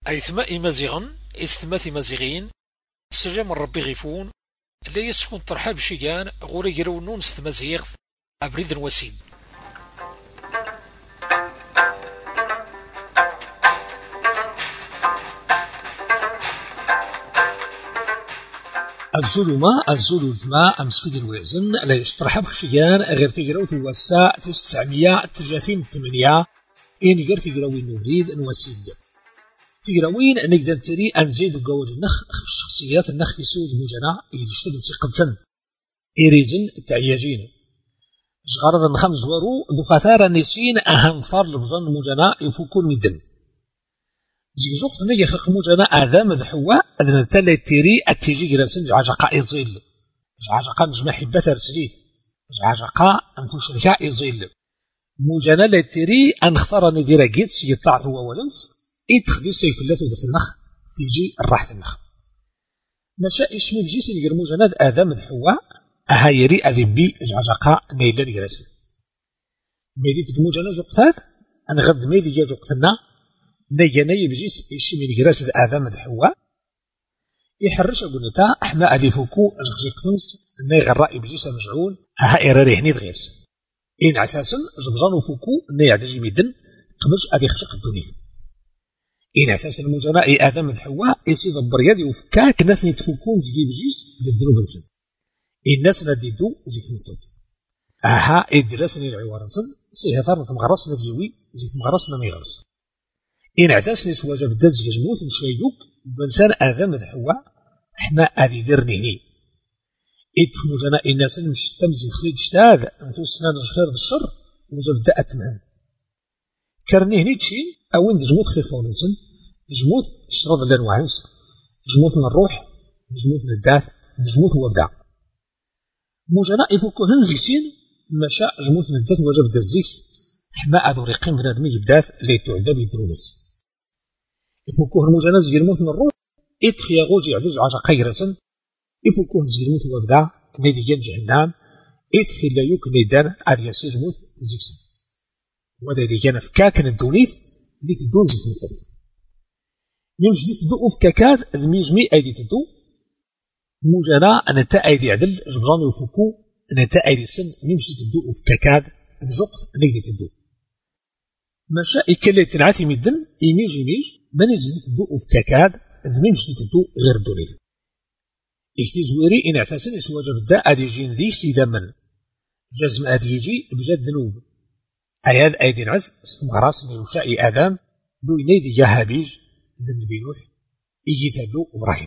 أي ثماء مزيغن استماث مزيغين سلام ربي غيفون لا يسكن ترحاب شيئان غوري يرونون ستمزيغ أبريد وسيد. الظلماء أمس في الوزن لا يشترحب خشيان غير في قروت الوساء 1938 إن غير في قروين نريد نوسيد في قروين نقدر تري أنزيد قول النخ في الشخصيات النخ في سوز مجنى اللي يشتغل سيقدسن إيريزن التعياجين شغارض الخمس زورو دخاتار النسين أهم فار لبظن مجنى يفكون مدن زيجوق ثنا يخلق موجنا آذام ذحوا أذن تلا تيري أتيجي جراسن جعجقاء يزيل جعجقاء نجمع حبة رسليث جعجقاء أنكو شركاء يزيل موجنا لا تيري أنختار ندير جيتس يطاعث هو ولنس يتخذي سيف الله في النخ تيجي الراحة النخ مشا إشمي بجيس يجر موجنا آذام ذحوا أهايري أذبي جعجقاء نيلان جراسن ميديت موجنا جوقتات أنا غد ميدي جا جوقتنا نيجي بجيس إيش من جراس الآذام دحوا يحرش أقولتا أحنا أذي فوكو أجغجيق ثنس نيغ الرأي بجيس مجعول ها إراري هني دغيرس إن عساسا جبزانو فوكو نيع دجي ميدن قبش أذي خشق الدنيا إن عساسا المجناء آذام دحوا يسيد البرياد وفكاك ناس نتفوكون زي بجيس ددنو بنسن الناس نديدو زيت نتوت أها إدراسني العوارنسن سيهثار ثمغرسنا ديوي زيت مغرسنا ميغرس إن اعتاسني سواجه بداز يجموت نشيوك بنسان آذام دحوا احنا أذي ذرنيني إدخلوا جنا الناس مش تمزي خليج شتاذ انتو سنان خير الشر وزبدا أتمهن كرنيهني تشين أوين جموت خيفون نسن جموت شرط لنوعنس جموت من الروح جموت من الداث جموت هو بدا موجنا يفوكو هنزيسين مشا جموت من الداث وجب دازيكس احنا أذو ريقين بنادمي الداث اللي تعذب يدرونس يفكوه المجانز يرموت من الروح إدخي يغوجي عدج عجا قيرسن يفكوه زيرموت وابدع نادي جهنم إدخي لا يوك نيدان عاد يسجموت زيكسن وذا دي كان فكاكن الدونيث دي تدون زيت نطلق يمش دي تدو فكاكات الميجمي أيدي تدو مجانا أن تأيدي عدل جبران يفكو أن تأيدي سن يمشي تدو فكاكات بجوقت نيدي تدو مشا إكالي تنعاتي ميدن إيميج من يزيد تدو فكاكاد ذميم جديد تدو غير الدونيث إكتي زويري إن اعتاسن إسواجه بدا أدي جين ذي سيدا من جزم أدي يجي بجد ذنوب أياد أيدي نعث استمغراس من وشائي آدم دو ينيدي يهابيج ذنبي نوح إيجي ثلو إبراهيم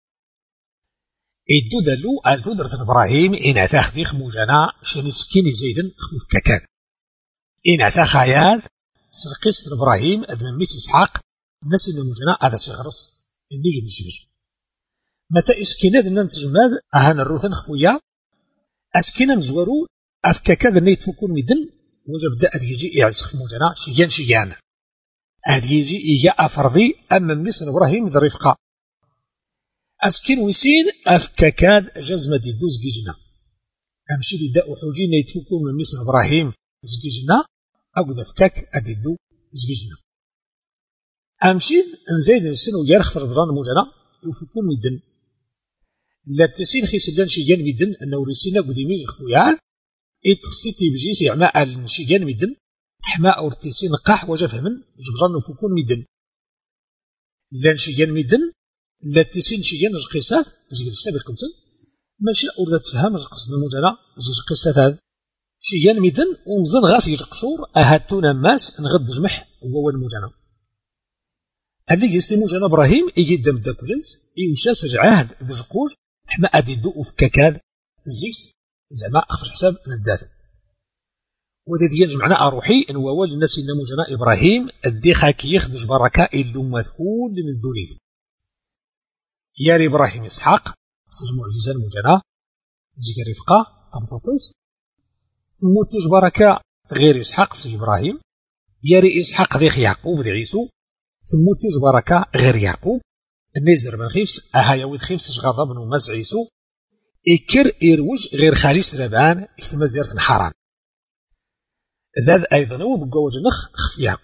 إدو ذلو الفدرة إبراهيم إن اعتا خذيخ موجانا شنسكيني زيدن خفوف كاكاد إن اعتا خيال سرقيس إبراهيم أدمن ميس إسحاق الناس اللي موجنا هذا سيغرس اللي ينجبج متى إسكيناد ننتجماد أهانا الروثن خفويا أسكينا مزورو أفكاكاد اللي يتفكون مدن وجب دا أديجي يعزخ موجنا شيان أديجي إيجا أفرضي أما ميس إبراهيم ذا رفقا أسكين ويسين أفكاكاد جزمة دي دوز جيجنا أمشي لي داء حوجين يتفكون من ميس إبراهيم زجيجنا أقول أفكاك أديدو زجيجنا أمشيد نزيد السن ويرخ في رمضان موجنا يفكون مدن لا تسين خيس لان شيان مدن أنه رسينا قديمي خفويا إتخسيتي بجيس إعماء شيان مدن حماء أو تسين قاح وجفه من جبران يفكون مدن لان شيان مدن لا تسين شيان قصات زي الشتابي قنصن ماشي أريد تفهم قصد الموجنا زي قصات هذا شيان مدن ومزن غاسي قشور أهاتونا ماس نغد جمح هو الموجنا اللي يستمو جنا إبراهيم يجي دم داكولنس يوشاس رعاه دجقور حما أدي دو في كاكاد زيس زعما أخفر حساب نداث وذا ديال معنا أروحي إن ووال الناس إنمو جنا إبراهيم أدي خاكي يخدج بركة إلو مثهول من الدوليث ياري إبراهيم إسحاق سر معجزة المجنا زيك رفقة طمطوطس ثم تيج بركة غير إسحاق سي إبراهيم ياري إسحاق ذيخ يعقوب ذي عيسو ثم تيج بركة غير يعقوب النزر بن خيفس أهايوي خيفس غضب بن مز عيسو إكر إروج غير خاليس ربان احتمال زيارة حران ذات أيضا وبقوج نخ خف يعقوب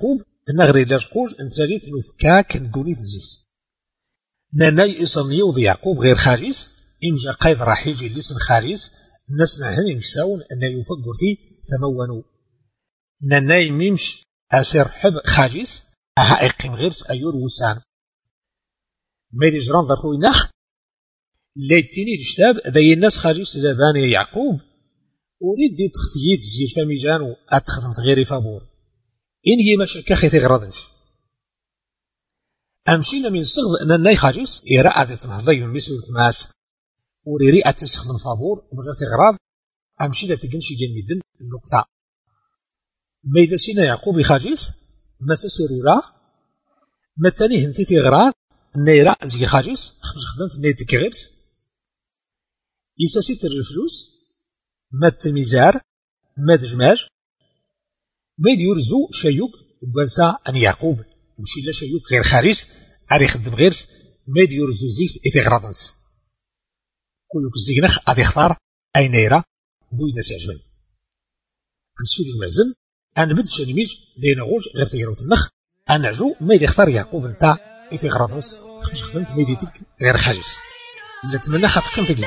النغري لاجقوج انتراليت نفكاك ندوني تزيس ناناي إصن يوض يعقوب غير خاريس إمجا قايد راح يجي لسن خاريس الناس نهن يمكساون أن يفقر فيه ثمونو ناناي ميمش أسير حب خاريس أها إقيم غيرس أيور وسان ميدي جران ضرخو يناخ ليتيني الشتاب ذي الناس خاريس لباني يعقوب أريد دي تخطيت زير فميجانو أتخدم غيري فابور إن هي مشاكا خيتي غرادنش أمشينا من صغد أن الناي خاريس إراء ذي تنهضي من مسؤول تماس وريري أتستخدم فابور ومجرد غراد أمشينا تقنشي جنميدن النقطة ميدا سينا يعقوب خاريس ما سيرورا متاني هنتي في غراد نيرا زي خاريس خدمت نيتي كغيرس يساسي ترجل فلوس مات الميزار مات جماج ميد يرزو شيوك وقالسا أن يعقوب مشي لا شيوك غير خاريس عري خدم غيرس ميد يرزو زيت إثي غرادنس كلك الزينخ غادي يختار أي نيرة بوينا تعجبني نسفيد المعزن أنا بدش نميج دينا غوج غير تيروت النخ أنا عجو ميد يختار يعقوب نتاع إثي غرادنس خفش خدمت ميديتك غير خاريس إلا تمنى خاطر تجدي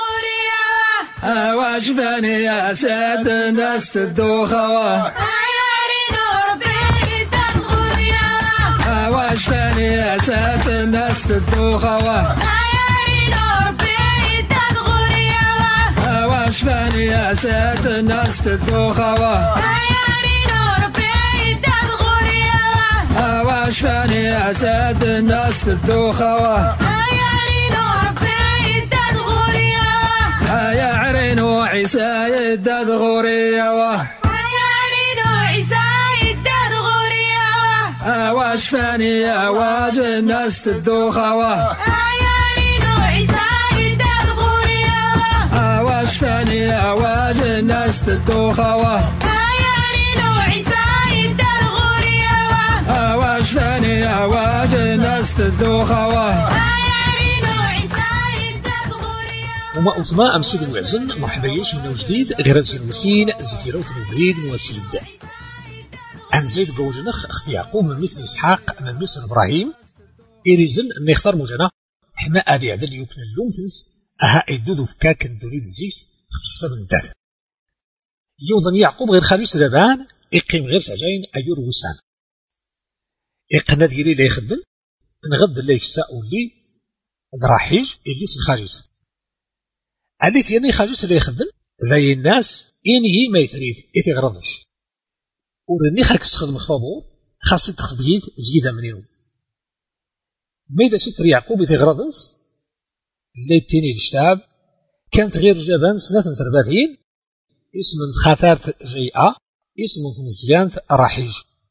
واش باني يا ساد الناس تدوخوا واش باني يا ساد الناس تدوخوا واش باني يا ساد الناس تدوخوا واش باني يا ساد الناس تدوخوا يا عرينو عيسى يداد غوريا يا عرينو عيسى يداد غوريا واش فاني واج الناس تدوخوا يا عرينو عيسى يداد غوريا واش فاني واج الناس تدوخوا يا عرينو عيسى يداد غوريا واش فاني واج الناس تدوخوا وما أطماء أمسود المعزن مرحبا يوش من جديد غير زين وسين زيتيرو الوليد وسيد عن زيد بوجنخ أخي يعقوب من مثل إسحاق من مثل إبراهيم إريزن أن يختار مجانا حما أبي عدل يوكن اللومثنس أها إدودو فكاك ندوني الزيس خفش حساب الداث يوضن يعقوب غير خاليس لبان إقيم غير سعجين أيور وسان إقنا ديري لا يخدم نغد اللي يكساء لي دراحيج اللي سنخاليس عليت يعني خاجس اللي يخدم ذاي الناس إنهي ما يثريد إثي غرضش ورني خاك تخدم خفابور خاصك تخديد زيادة منينو ميدا ستر يعقوب إثي غرضنس اللي تيني الشتاب كانت غير جبان سنة ثرباتين اسم خاثارت جيئة اسم مزيانت راحيج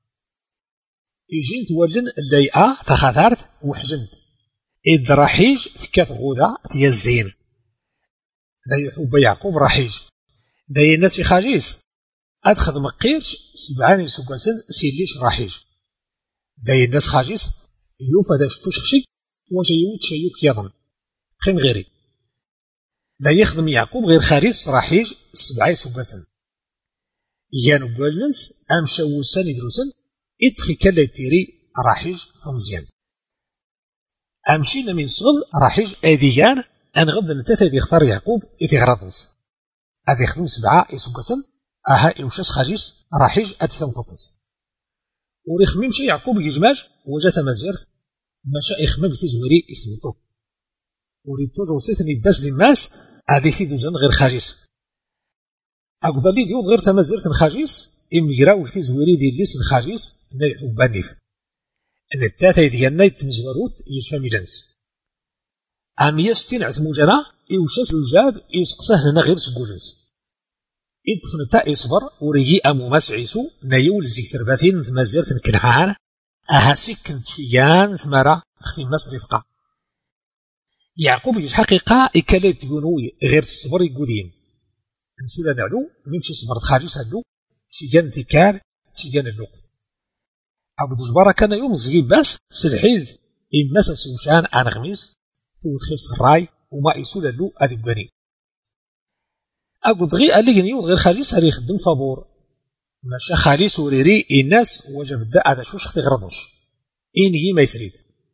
يجين توجن الليئة فخاثارت وحجنت إذ راحيج فكات غودا تيزين ذا يحب يعقوب راحيج ذا الناس خاجيس أدخذ مقيرش سبعاني سوكاسن سيليش راحيج ذا الناس خاجيس يوفا ذا شتوشخشي وجيوت شيوك يظن خيم غيري ذا يخدم يعقوب غير خاريس راحيج سبعي سوكاسن يانو قولنس أم شوسان يدروسن إدخي كلا يتيري راحيج فمزيان أمشينا من صغل راحيج أديان أن غد نتاثد يختار يعقوب إثي غرضنس أذي يخدم سبعة يسوكسن أها إوشاس خاجيس راحيج أتفهم قطس وريخ ميمشي يعقوب يجماج وجاث مزيرث مشا يخمم في زويري يثبتو وريتو جوسيثني باس للناس أذي في دوزن غير خاجيس أقضى لي ديوض غير تمزيرث خاجيس إميراو في زويري دي الليس خاجيس نيحب بانيف أن التاثد ينايت مزوروت يجفامي جنس أم يستين عثموجنا إوشاس الجاب يسقسه لنا غير سقولنس إدخل تا يصبر وريجي أمو مسعيسو نايول زيك ثرباتين ثمازيرت الكنعان أهاسيك كنت شيان ثمارا أخفي مصر رفقا يعقوب يحقيقا إكاليت يقولوي غير الصبر يقودين نسولا نعلو ميمشي صبرت خارجي سهلو شيان تكار شيان اللقف أبو دجبارا كان يوم الزغيب بس سلحيذ إمسا سوشان عن غميس وتخيف الراي وما يسول له أذبني أقول دغي قال لي نيو غير خارجي ساري يخدم فابور ماشا خالي سوريري الناس وجب دا هذا شو شختي غرضوش إني ما يثريد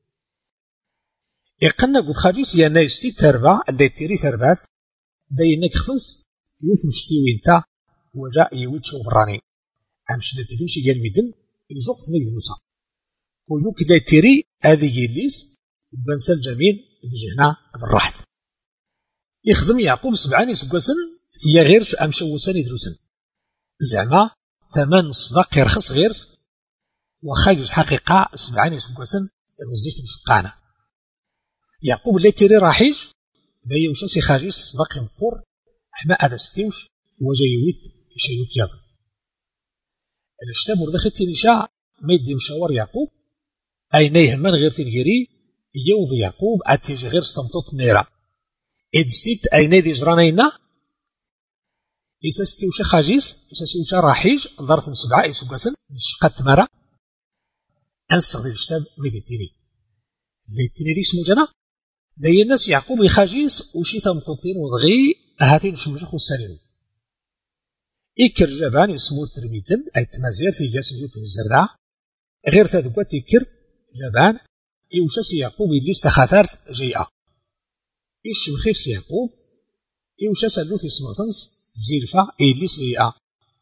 يقلنا قد خاليس يا نايستي تربع اللي تيري تربعت داي انك خفز يوف مشتي وينتا وجاء يويتشو براني امش دا تدوشي قال ميدن يزوق ثنيد نوسا ويوك دا تيري هذه يليس بنسى الجميل بجهنا الرحث يخدم يعقوب 7 سكاسن هي غيرس امشو وساني دروسن زعما ثمن صداق يرخص غيرس وخايج حقيقة 7 سكاسن الوزيف مشقانا يعقوب اللي تيري راحيج دايا وشا سي خاجيس صداق ينقر حما هذا ستيوش وجايويت يشيوك يضل الاشتاب وردخل تيريشا ميدي مشاور يعقوب اينيه من غير في الجري يوض يعقوب اتيجي غير استمطط نيرا ادستيت ايني دي جرانينا إسا ستيوشا خاجيس إسا ستيوشا راحيج ظرف 7 إسوكاسن نشقات مرة أنستغل الاشتاب ميديتيني ليتيني دي اسمو جانا دايا الناس يعقوب يخاجيس وشي ثمطوطين وضغي هاتين شمجخ السالين إكر جابان يسمو ترميتن أي تمازير في جاسم يوكن الزردع غير تذكوة إكر جابان إوشا سي يعقوب يدليس تخاثارت جيئة إيش مخيف سي يعقوب إوشا سالوث يسمو ثنس زيلفا إيليس جيئة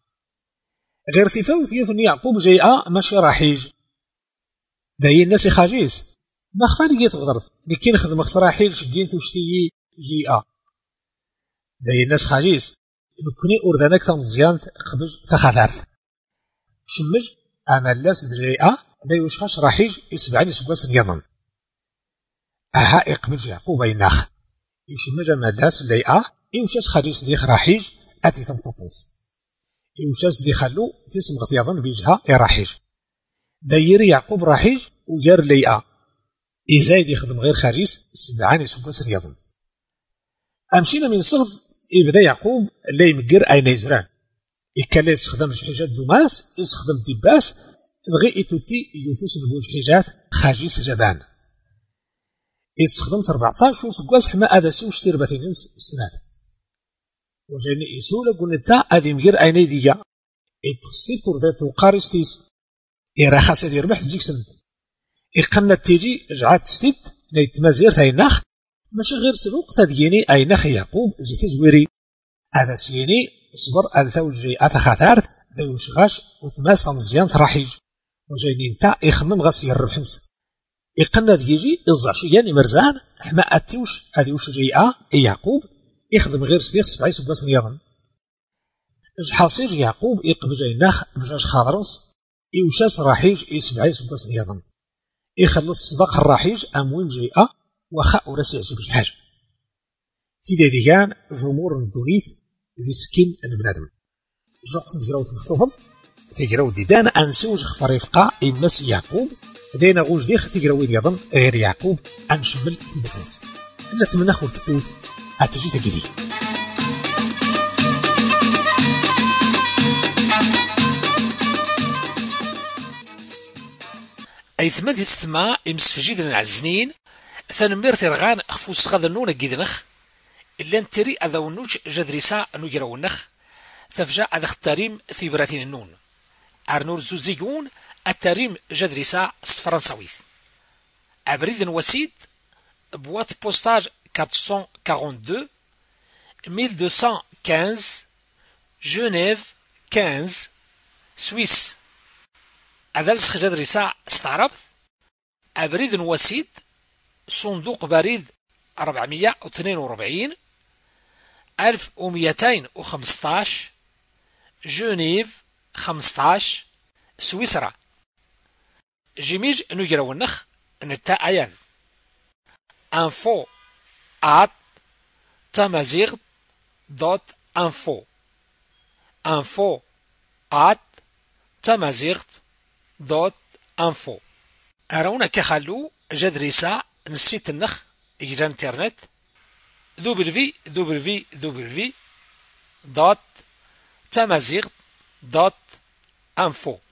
غير في فوت يفن يعقوب جيئة ماشي راحيج دايا الناس يخاجيس ما خفالي جيت غضرف لكن خدم خسراحيل شدين توشتي جيئة دايا الناس خاجيس نكوني أردانك تمزيان قبج فخاثارت شمج أمالاس دريئة دايا وشخاش راحيج يسبعني سبواس يضن أها إقبج يعقوب يناخ يشمج أمالاس ليئة إوشاس خاجيس ديخ راحيج أتي ثمطوطنس إوشاس دي خلو تسم غثيضن بيجها راحيج داير يعقوب راحيج ويار ليئة إزايد يخدم غير خاريس 7 سبواس يضن أمشينا من صغد يبدا يعقوب اللي يمقر أين يزرع إكالا يستخدم جحيجات دوماس يستخدم دباس بغي إتوتي يوفوس نبوج حيجات خاجيس جبان يستخدم 14 سكواس حما هذا سوش تيرباتين السنات وجاني يسولا قلنا هذه مقر أين يديا يتخصي تورذاتو قارستيس إرا خاصة يربح زيك سنت إقنا تيجي جعات ستيت نيتمازير تايناخ ماشي غير سلوك تديني أيناخ يعقوب زيت زويري هذا سيني صبر الثوجي أثخاثار ذوش غاش وتماس مزيان تراحيج وجايني نتا يخمم غاس يربحنس يقنا ديجي الزعشيان مرزان حما أتيوش أديوش جيئة يعقوب يخدم غير صديق 7 سباس نيضن اش حاصير يعقوب يقبج أيناخ بجاج خاضرنس يوشاس راحيج 7 سباس نيضن يخلص صداق الراحيج أموين جيئة وخاء وراسي يعجب الحاجة تيدا ديان جمهور الدونيث ذي سكين البنادم جوقت نتقراو تمخطوفم تقراو ديدان أنسوج خفريفقا إماس يعقوب دينا غوج ديخ تقراو يضن غير يعقوب أنشمل في دفنس إلا تمنخ ورتتوث أتجي تقدي أي ثمد يستمع إمسفجيد العزنين ثنمير ترغان خفوس غذنون جدنخ إلا نتري أذونوش جدريسا نجرونخ ثفجأ أذ اختاريم في براتين النون أرنور زوزيجون التاريم جدريسا فرنساويث أبريد وسيد بوات بوستاج 442 1215 جنيف 15 سويس أذلسخ جدريسا استعربت أبريد وسيد صندوق بريد 442 1215 جنيف 15 سويسرا جيميج نجرو النخ نتا أيان info @tamazigh.info info @tamazigh.info أرونا كخلو جدريسا نسيت النخ إجرى انترنت www.tamazigh.info